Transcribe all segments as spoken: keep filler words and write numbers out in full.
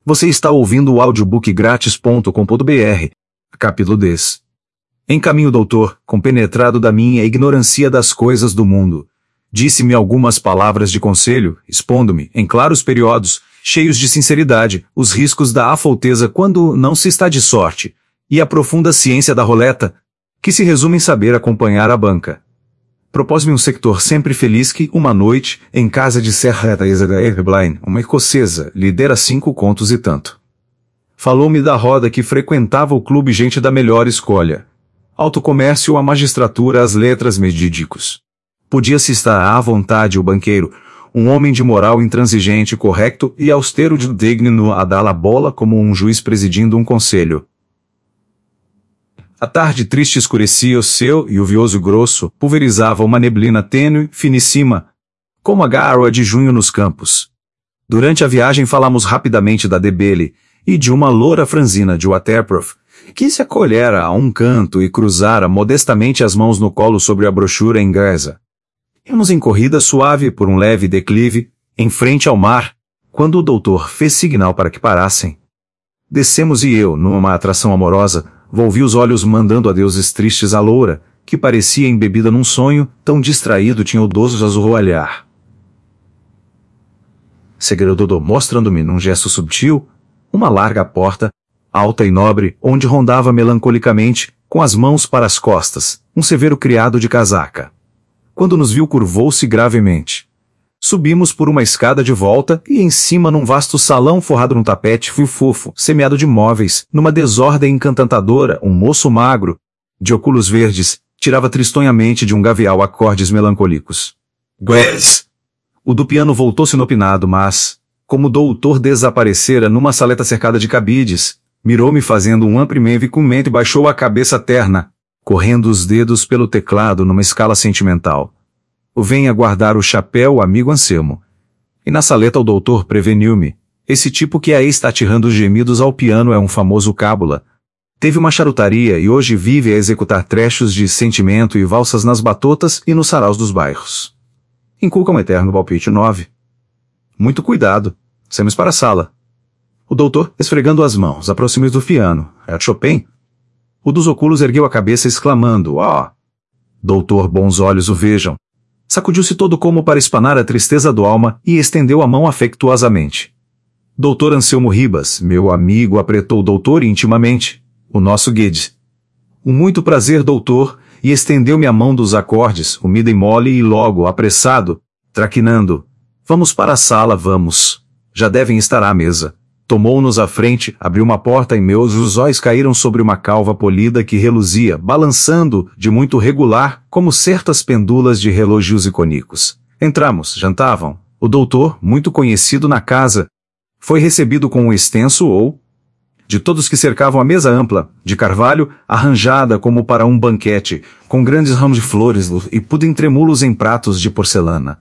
Você está ouvindo o audiobook grátis ponto com ponto br. Capítulo dez. Encaminho, doutor, compenetrado da minha ignorância das coisas do mundo. Disse-me algumas palavras de conselho, expondo-me, em claros períodos, cheios de sinceridade, os riscos da afouteza quando não se está de sorte, e a profunda ciência da roleta, que se resume em saber acompanhar a banca. Propôs-me um sector sempre feliz que, uma noite, em casa de Serra Erbline, uma escocesa, lhe dera cinco contos e tanto. Falou-me da roda que frequentava o clube gente da melhor escolha. Alto comércio, a magistratura, as letras, medídicos. Podia-se estar à vontade o banqueiro, um homem de moral intransigente, correto e austero de digno a dar a bola como um juiz presidindo um conselho. A tarde triste escurecia o céu e o vioso grosso pulverizava uma neblina tênue, finíssima, como a garoa de junho nos campos. Durante a viagem falamos rapidamente da Debele e de uma loura franzina de Waterproof, que se acolhera a um canto e cruzara modestamente as mãos no colo sobre a brochura inglesa. Íamos em corrida suave por um leve declive, em frente ao mar, quando o doutor fez sinal para que parassem. Descemos e eu, numa atração amorosa, volvi os olhos mandando adeuses tristes à loura, que parecia embebida num sonho, tão distraído tinha o doce azul olhar. Segredou mostrando-me, num gesto subtil, uma larga porta, alta e nobre, onde rondava melancolicamente, com as mãos para as costas, um severo criado de casaca. Quando nos viu, curvou-se gravemente. Subimos por uma escada de volta e em cima num vasto salão forrado num tapete fio fofo, semeado de móveis, numa desordem encantadora, um moço magro, de óculos verdes, tirava tristonhamente de um gavial acordes melancólicos. Guedes! O do piano voltou-se inopinado, mas, como o doutor desaparecera numa saleta cercada de cabides, mirou-me fazendo um amprimento e baixou a cabeça terna, correndo os dedos pelo teclado numa escala sentimental. O venha guardar o chapéu, amigo Anselmo. E na saleta o doutor preveniu-me. Esse tipo que aí está tirando gemidos ao piano é um famoso cábula. Teve uma charutaria e hoje vive a executar trechos de sentimento e valsas nas batotas e nos saraus dos bairros. Inculca um eterno palpite nove. Muito cuidado. Saímos para a sala. O doutor, esfregando as mãos, aproximou-se do piano. É Chopin? O dos óculos ergueu a cabeça exclamando, ó! Oh! Doutor, bons olhos o vejam. Sacudiu-se todo como para espanar a tristeza do alma e estendeu a mão afetuosamente. Doutor Anselmo Ribas, meu amigo, apretou o doutor intimamente. O nosso Guedes. Um muito prazer, doutor, e estendeu-me a mão dos acordes, umida e mole e logo, apressado, traquinando. Vamos para a sala, vamos. Já devem estar à mesa. Tomou-nos à frente, abriu uma porta e meus olhos caíram sobre uma calva polida que reluzia, balançando, de muito regular, como certas pendulas de relógios icônicos. Entramos, jantavam. O doutor, muito conhecido na casa, foi recebido com um extenso ou, de todos que cercavam a mesa ampla, de carvalho, arranjada como para um banquete, com grandes ramos de flores e pudim tremulos em pratos de porcelana.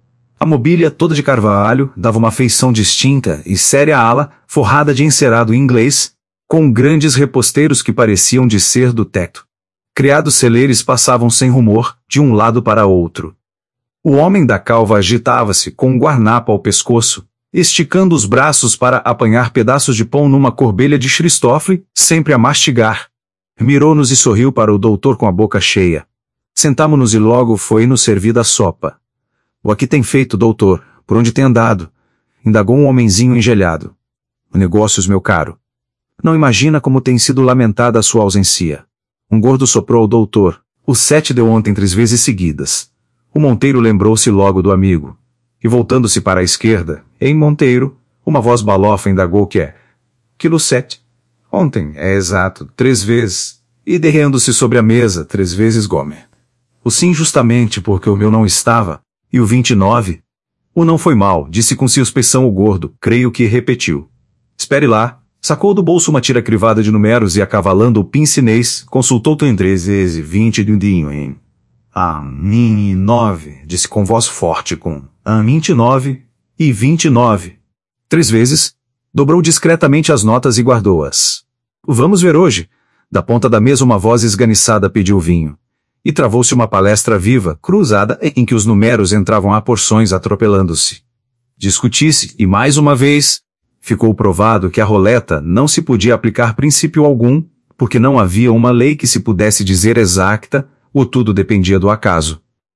A mobília, toda de carvalho, dava uma feição distinta e séria ala, forrada de encerado inglês, com grandes reposteiros que pareciam de ser do teto. Criados celeres passavam sem rumor, de um lado para outro. O homem da calva agitava-se, com um guarnapo ao pescoço, esticando os braços para apanhar pedaços de pão numa corbelha de Christofle, sempre a mastigar. Mirou-nos e sorriu para o doutor com a boca cheia. Sentámo-nos e logo foi-nos servida a sopa. O aqui tem feito, doutor, por onde tem andado? Indagou um homenzinho engelhado. Negócios, meu caro. Não imagina como tem sido lamentada a sua ausência. Um gordo soprou ao doutor. O sete deu ontem três vezes seguidas. O Monteiro lembrou-se logo do amigo. E voltando-se para a esquerda, em Monteiro, uma voz balofa indagou que é. Quilo sete. Ontem, é exato, três vezes. E derreando-se sobre a mesa, três vezes Gomer. O sim justamente porque o meu não estava. E o vinte e nove? O não foi mal, disse com suspeição o gordo, creio que repetiu. Espere lá. Sacou do bolso uma tira crivada de números e acavalando o pincinês, consultou-o em três vezes vinte de um dinho em... Ah, vinte e nove, disse com voz forte com... Ah, vinte e nove e vinte e nove. Três vezes. Dobrou discretamente as notas e guardou-as. Vamos ver hoje. Da ponta da mesa uma voz esganiçada pediu vinho. E travou-se uma palestra viva, cruzada, em que os números entravam a porções atropelando-se. Discutisse, e mais uma vez, Ficou provado que a roleta não se podia aplicar princípio algum, porque não havia uma lei que se pudesse dizer exata, ou tudo dependia do acaso.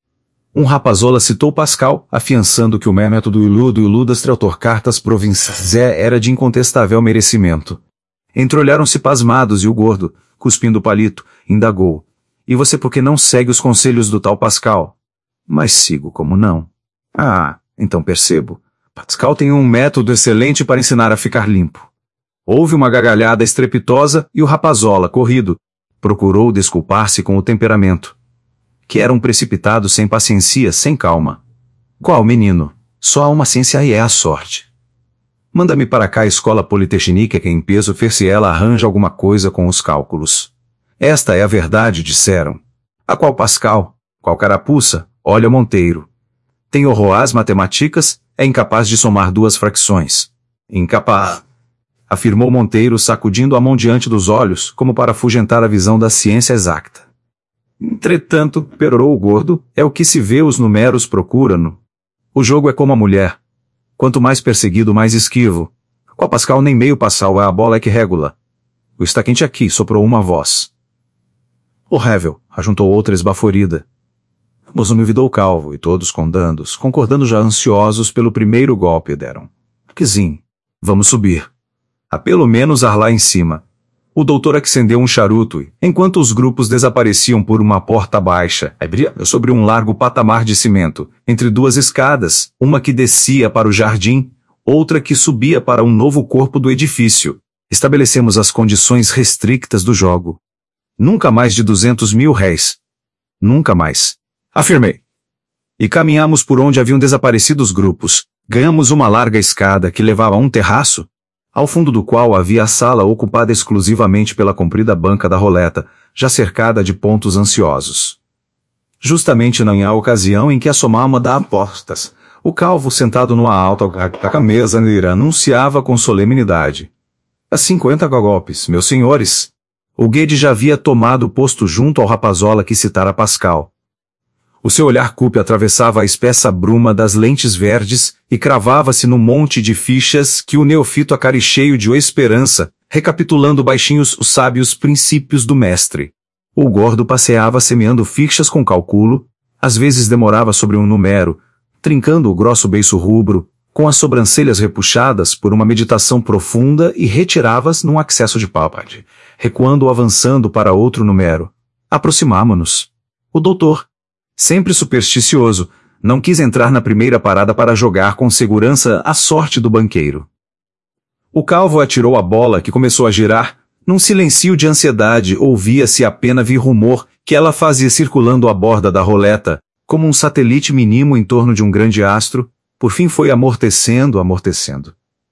Um rapazola citou Pascal, afiançando que o método iludo e iludas trator cartas provinciais era de incontestável merecimento. Entreolharam-se pasmados e o gordo, cuspindo o palito, indagou. E você por que não segue os conselhos do tal Pascal? Mas sigo como não. Ah, então percebo. Pascal tem um método excelente para ensinar a ficar limpo. Houve uma gargalhada estrepitosa e o rapazola, corrido, procurou desculpar-se com o temperamento. Que era um precipitado sem paciência, sem calma. Qual menino? Só há uma ciência e é a sorte. Manda-me para cá a escola politécnica que em peso ver se ela arranja alguma coisa com os cálculos. Esta é a verdade, disseram. A qual Pascal? Qual carapuça? Olha Monteiro. Tem horror às matemáticas, é incapaz de somar duas frações. Incapaz, afirmou Monteiro sacudindo a mão diante dos olhos, como para afugentar a visão da ciência exata. Entretanto, perorou o gordo, é o que se vê os números procuram-no. O jogo é como a mulher. Quanto mais perseguido, mais esquivo. Qual Pascal nem meio Passal é a bola é que regula. O está quente aqui, soprou uma voz. Horrível, ajuntou outra esbaforida. Mas me vidou calvo, e todos condandos, concordando já ansiosos pelo primeiro golpe deram. Quizim, vamos subir. Há pelo menos ar lá em cima. O doutor acendeu um charuto e, enquanto os grupos desapareciam por uma porta baixa, abria sobre um largo patamar de cimento, entre duas escadas, uma que descia para o jardim, outra que subia para um novo corpo do edifício, estabelecemos as condições restrictas do jogo. Nunca mais de duzentos mil réis. Nunca mais. Afirmei. E caminhamos por onde haviam desaparecido os grupos. Ganhamos uma larga escada que levava a um terraço, ao fundo do qual havia a sala ocupada exclusivamente pela comprida banca da roleta, já cercada de pontos ansiosos. Justamente na ocasião em que assomava da apostas, o calvo sentado numa alta mesa anunciava com solenidade. A cinquenta golpes, meus senhores. O Guedes já havia tomado posto junto ao rapazola que citara Pascal. O seu olhar cúpio atravessava a espessa bruma das lentes verdes e cravava-se no monte de fichas que o neofito acaricheio de esperança, recapitulando baixinhos os sábios princípios do mestre. O gordo passeava semeando fichas com cálculo, às vezes demorava sobre um número, trincando o grosso beiço rubro, com as sobrancelhas repuxadas por uma meditação profunda e retirava-as num acesso de pálpade, recuando ou avançando para outro número. Aproximámo-nos. O doutor, sempre supersticioso, não quis entrar na primeira parada para jogar com segurança a sorte do banqueiro. O calvo atirou a bola que começou a girar. Num silencio de ansiedade ouvia-se apenas vir rumor que ela fazia circulando à borda da roleta, como um satélite mínimo em torno de um grande astro, por fim foi amortecendo, amortecendo.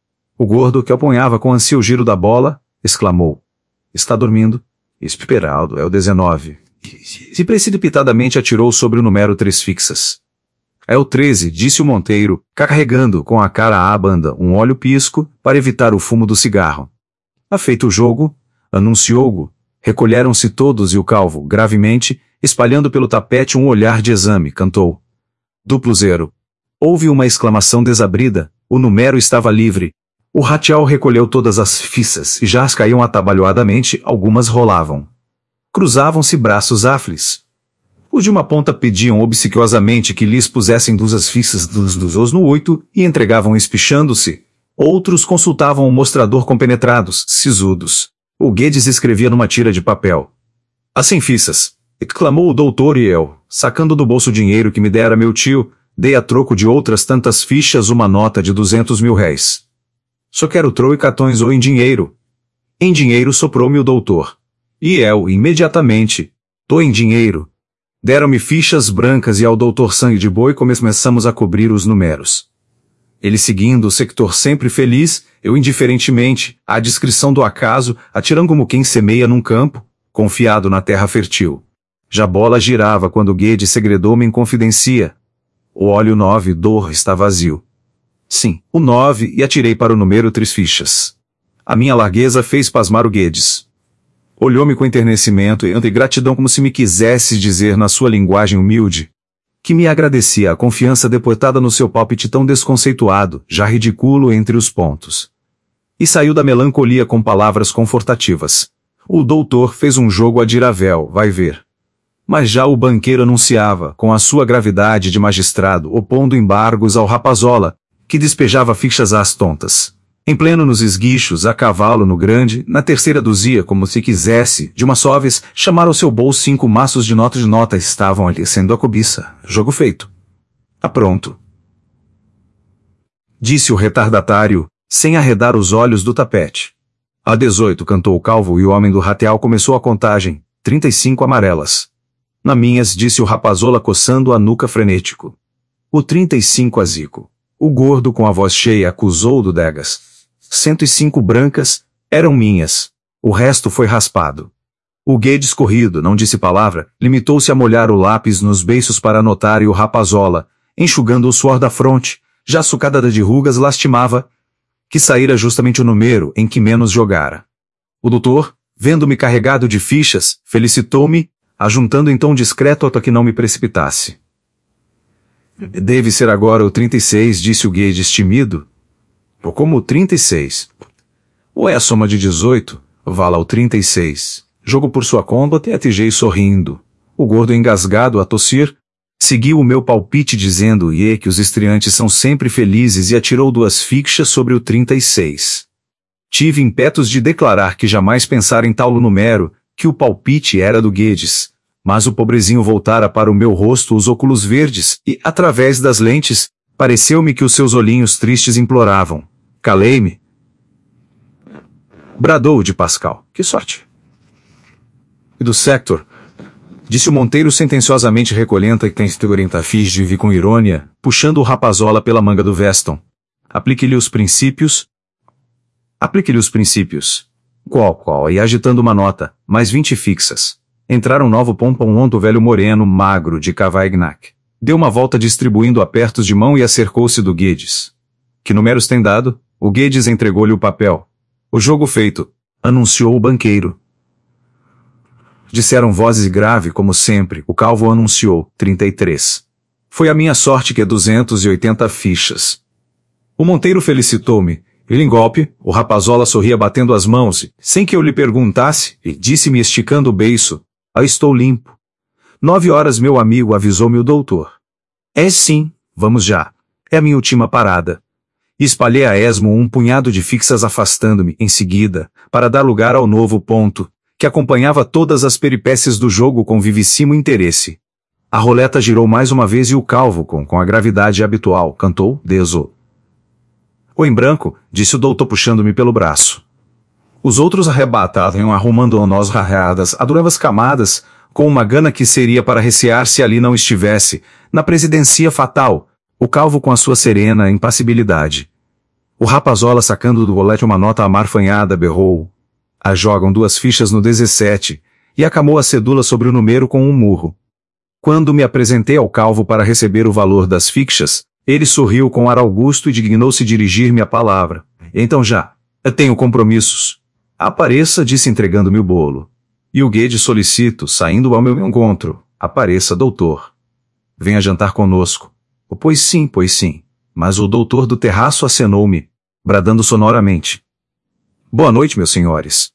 O gordo, que apanhava com ansia o giro da bola, exclamou. Está dormindo? Esperaldo, é o dezenove. E precipitadamente atirou sobre o número três fixas. É o treze, disse o Monteiro, carregando com a cara à banda um óleo pisco para evitar o fumo do cigarro. Afeito o jogo, anunciou-o, recolheram-se todos e o calvo, gravemente, espalhando pelo tapete um olhar de exame, cantou. Duplo zero. Houve uma exclamação desabrida, o número estava livre. O ratial recolheu todas as fichas e já as caíam atabalhoadamente, algumas rolavam. Cruzavam-se braços aflis. Os de uma ponta pediam obsequiosamente que lhes pusessem duas fichas dos dos no oito e entregavam espichando-se. Outros consultavam o mostrador compenetrados, sisudos. O Guedes escrevia numa tira de papel. Assim fichas, exclamou o doutor e eu, sacando do bolso o dinheiro que me dera meu tio, dei a troco de outras tantas fichas uma nota de duzentos mil réis. Só quero trou e catões ou em dinheiro. Em dinheiro soprou-me o doutor. E eu, imediatamente, tô em dinheiro. Deram-me fichas brancas e ao doutor Sangue de Boi começamos a cobrir os números. Ele seguindo o sector sempre feliz, eu indiferentemente, à descrição do acaso, atirando como quem semeia num campo, confiado na terra fértil. Já a bola girava quando Guedes segredou-me em confidencia. O óleo nove do está vazio. Sim, o nove e atirei para o número três fichas. A minha largueza fez pasmar o Guedes. Olhou-me com enternecimento e gratidão como se me quisesse dizer na sua linguagem humilde, que me agradecia a confiança depositada no seu palpite tão desconceituado, já ridículo entre os pontos. E saiu da melancolia com palavras confortativas. O doutor fez um jogo a Diravel, vai ver. Mas já o banqueiro anunciava, com a sua gravidade de magistrado, opondo embargos ao Rapazola, que despejava fichas às tontas. Em pleno nos esguichos, a cavalo no grande, na terceira duzia, como se quisesse, de uma só vez, chamar ao seu bolso cinco maços de nota de nota estavam ali sendo a cobiça. Jogo feito. Ah, pronto. Disse o retardatário, sem arredar os olhos do tapete. A dezoito cantou o calvo e o homem do rateal começou a contagem. Trinta e cinco amarelas. Na minhas, disse o Rapazola coçando a nuca frenético. O trinta e cinco a Zico. O gordo com a voz cheia acusou do Degas. Cento e cinco brancas, eram minhas. O resto foi raspado. O Guedes corrido, não disse palavra, limitou-se a molhar o lápis nos beiços para anotar e o Rapazola, enxugando o suor da fronte, já sucada de rugas, lastimava, que saíra justamente o número em que menos jogara. O doutor, vendo-me carregado de fichas, felicitou-me, ajuntando em tom discreto para que não me precipitasse. Deve ser agora o trinta e seis, disse o Guedes timido. Ou como o trinta e seis. Ou é a soma de dezoito, vala o trinta e seis. Jogo por sua conta até atijei sorrindo. O gordo engasgado a tossir, seguiu o meu palpite dizendo e que os estreantes são sempre felizes e atirou duas fichas sobre o trinta e seis. Tive impetos de declarar que jamais pensara em tal número, que o palpite era do Guedes, mas o pobrezinho voltara para o meu rosto os óculos verdes e, através das lentes, pareceu-me que os seus olhinhos tristes imploravam. Calei-me. Bradou de Pascal. Que sorte. E do Sector, disse o Monteiro sentenciosamente recolhendo e tem quarenta fichas de vi com irônia, puxando o Rapazola pela manga do veston. Aplique-lhe os princípios. Aplique-lhe os princípios. Qual, qual, e agitando uma nota, mais vinte fixas. Entraram novo pompom ontem o velho moreno, magro, de Cavaignac. Deu uma volta distribuindo apertos de mão e acercou-se do Guedes. Que números tem dado? O Guedes entregou-lhe o papel. O jogo feito, anunciou o banqueiro. Disseram vozes grave como sempre, o calvo anunciou, trinta e três. Foi a minha sorte que é duzentas e oitenta fichas. O Monteiro felicitou-me, e em golpe, o Rapazola sorria batendo as mãos, sem que eu lhe perguntasse, e disse-me esticando o beiço, ah, estou limpo. Nove horas meu amigo, avisou-me o doutor. É sim, vamos já. É a minha última parada. Espalhei a esmo um punhado de fixas afastando-me, em seguida, para dar lugar ao novo ponto, que acompanhava todas as peripécias do jogo com vivissimo interesse. A roleta girou mais uma vez e o calvo, com, com a gravidade habitual, cantou, deso. O em branco, disse o doutor puxando-me pelo braço. Os outros arrebatavam arrumando nós rareadas a duras camadas, com uma gana que seria para recear se ali não estivesse, na presidencia fatal, o calvo com a sua serena impassibilidade. O Rapazola sacando do rolete uma nota amarfanhada berrou. A jogam duas fichas no dezessete, e acamou a cedula sobre o número com um murro. Quando me apresentei ao calvo para receber o valor das fichas, ele sorriu com ar augusto e dignou-se dirigir-me a palavra. Então já, eu tenho compromissos. Apareça, disse entregando-me o bolo. E o Guedes solicito, saindo ao meu encontro. Apareça, doutor. Venha jantar conosco. Oh, pois sim, pois sim. Mas o doutor do terraço acenou-me, bradando sonoramente. Boa noite, meus senhores.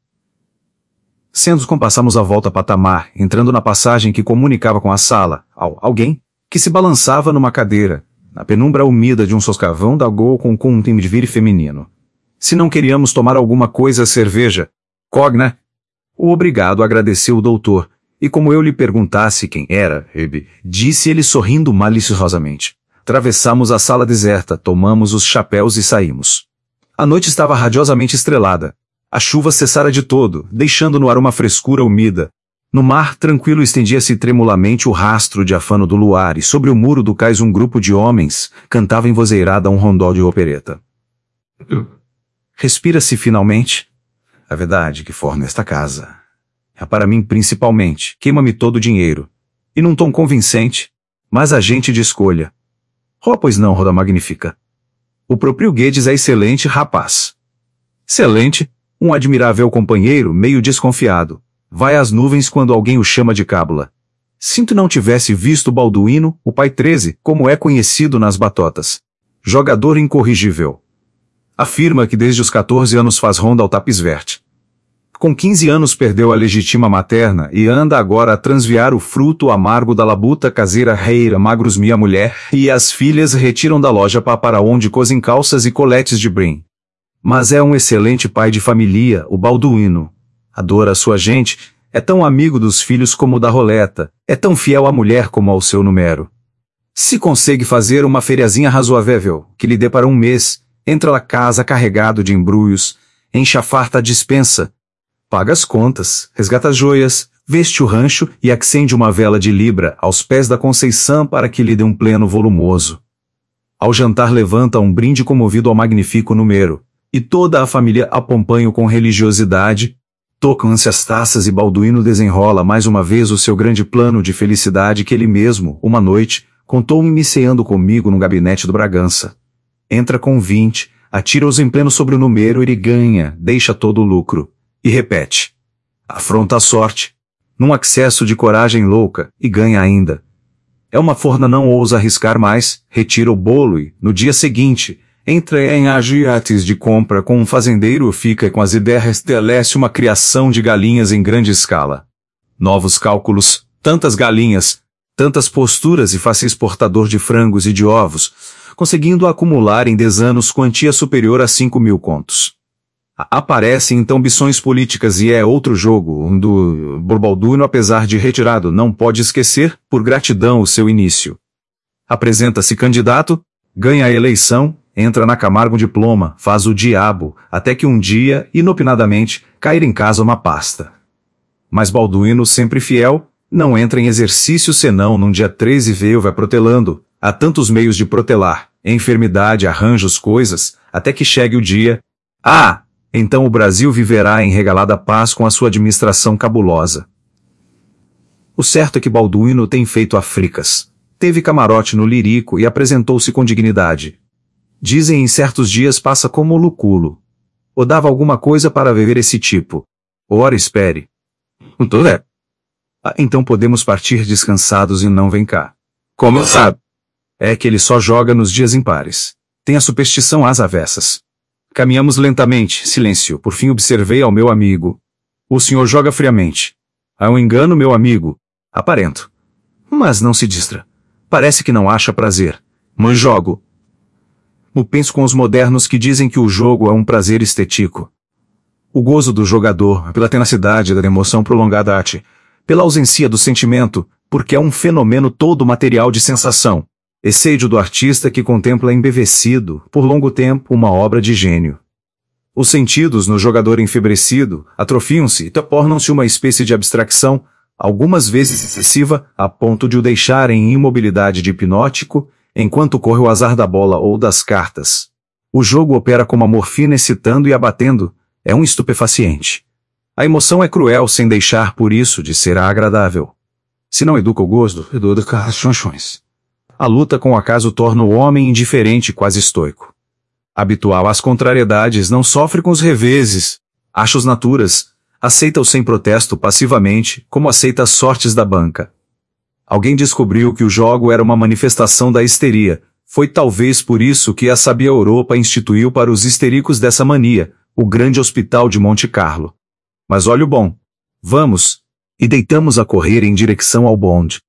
Sendo compassamos a volta a patamar, entrando na passagem que comunicava com a sala, ao alguém, que se balançava numa cadeira, na penumbra úmida de um soscavão da gol com um time de vire feminino. Se não queríamos tomar alguma coisa, cerveja, cogna. O obrigado agradeceu o doutor, e como eu lhe perguntasse quem era, Rebe, disse ele sorrindo maliciosamente. Travessamos a sala deserta, tomamos os chapéus e saímos. A noite estava radiosamente estrelada. A chuva cessara de todo, deixando no ar uma frescura úmida. No mar tranquilo estendia-se tremulamente o rastro de afano do luar e sobre o muro do cais um grupo de homens cantava envozeirada um rondó de opereta. Respira-se finalmente. A verdade que forma esta casa. É para mim principalmente, queima-me todo o dinheiro. E num tom convincente, mas a gente de escolha. Oh, pois não, Roda Magnífica. O próprio Guedes é excelente rapaz. Excelente, um admirável companheiro, meio desconfiado. Vai às nuvens quando alguém o chama de cábula. Sinto não tivesse visto Balduíno, o pai treze, como é conhecido nas batotas. Jogador incorrigível. Afirma que desde os quatorze anos faz ronda ao Tapisvert. Com quinze anos perdeu a legítima materna e anda agora a transviar o fruto amargo da labuta caseira reira magros minha mulher e as filhas retiram da loja para onde cozem calças e coletes de brim. Mas é um excelente pai de família, o Balduino. Adora a sua gente, é tão amigo dos filhos como da roleta, é tão fiel à mulher como ao seu número. Se consegue fazer uma feriazinha razoável, que lhe dê para um mês, entra na casa carregado de embrulhos, enche a farta a dispensa, paga as contas, resgata as joias, veste o rancho e acende uma vela de libra aos pés da Conceição para que lhe dê um pleno volumoso. Ao jantar levanta um brinde comovido ao magnífico número, e toda a família acompanha com religiosidade, tocam-se as taças e Balduino desenrola mais uma vez o seu grande plano de felicidade que ele mesmo, uma noite, contou-me iniciando comigo no gabinete do Bragança. Entra com vinte, atira-os em pleno sobre o número e ganha, deixa todo o lucro. E repete. Afronta a sorte, num acesso de coragem louca, e ganha ainda. É uma forna não ousa arriscar mais, retira o bolo e, no dia seguinte, entra em agiates de compra com um fazendeiro fica com as ideias estabelece uma criação de galinhas em grande escala. Novos cálculos, tantas galinhas, tantas posturas e faz exportador de frangos e de ovos, conseguindo acumular em dez anos quantia superior a cinco mil contos. Aparecem então ambições políticas e é outro jogo, um do Balduino apesar de retirado não pode esquecer, por gratidão o seu início. Apresenta-se candidato, ganha a eleição, entra na Camargo um diploma, faz o diabo, até que um dia, inopinadamente, cair em casa uma pasta. Mas Balduino, sempre fiel, não entra em exercício senão num dia treze veio vai protelando, há tantos meios de protelar, enfermidade, arranjos, coisas, até que chegue o dia. Ah! Então o Brasil viverá em regalada paz com a sua administração cabulosa. O certo é que Balduino tem feito africas. Teve camarote no Lirico e apresentou-se com dignidade. Dizem em certos dias passa como luculo. Ou dava alguma coisa para viver esse tipo. Ora espere. Tudo é. Ah, então podemos partir descansados e não vem cá. Como sabe? É que ele só joga nos dias impares. Tem a superstição às avessas. Caminhamos lentamente, silêncio, por fim observei ao meu amigo. O senhor joga friamente. Há um engano, meu amigo. Aparento. Mas não se distra. Parece que não acha prazer. Mas jogo. O penso com os modernos que dizem que o jogo é um prazer estético. O gozo do jogador, pela tenacidade da emoção prolongada arte, pela ausência do sentimento, porque é um fenômeno todo material de sensação. Excedio do artista que contempla embevecido, por longo tempo, uma obra de gênio. Os sentidos no jogador enfebrecido atrofiam-se e tornam-se uma espécie de abstração, algumas vezes excessiva, a ponto de o deixar em imobilidade de hipnótico, enquanto corre o azar da bola ou das cartas. O jogo opera como a morfina excitando e abatendo, é um estupefaciente. A emoção é cruel sem deixar por isso de ser agradável. Se não educa o gosto, educa as chonchões. A luta com o acaso torna o homem indiferente, quase estoico. Habitual às contrariedades, não sofre com os reveses, acha os naturas, aceita-os sem protesto passivamente, como aceita as sortes da banca. Alguém descobriu que o jogo era uma manifestação da histeria, foi talvez por isso que a sabia Europa instituiu para os histéricos dessa mania, o grande hospital de Monte Carlo. Mas olha o bom. Vamos! E deitamos a correr em direção ao bonde.